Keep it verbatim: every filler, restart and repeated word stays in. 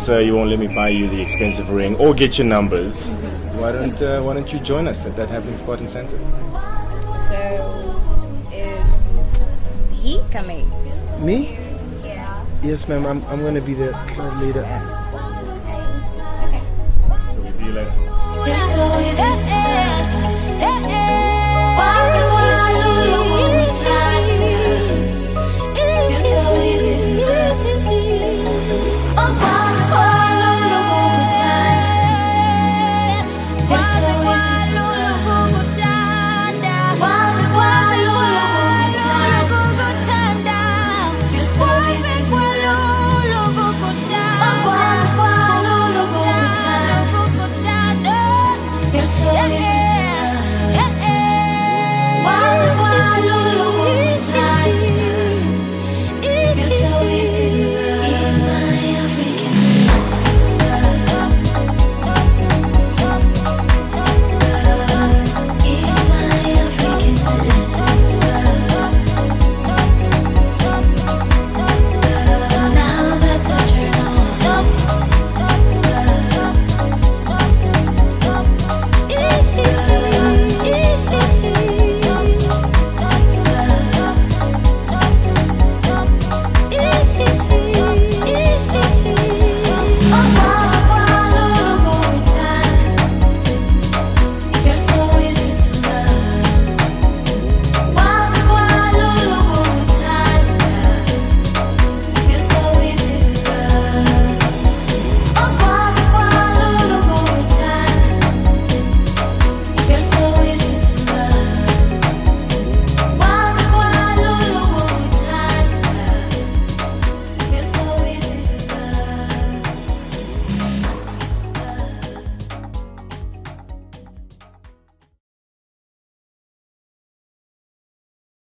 since uh, you won't let me buy you the expensive ring or get your numbers, why don't uh, why don't you join us at that happening spot in Sandton? So, is he coming? Me? Yeah. Yes, ma'am. I'm I'm gonna be the club leader. So we see you later. It's so easy to love.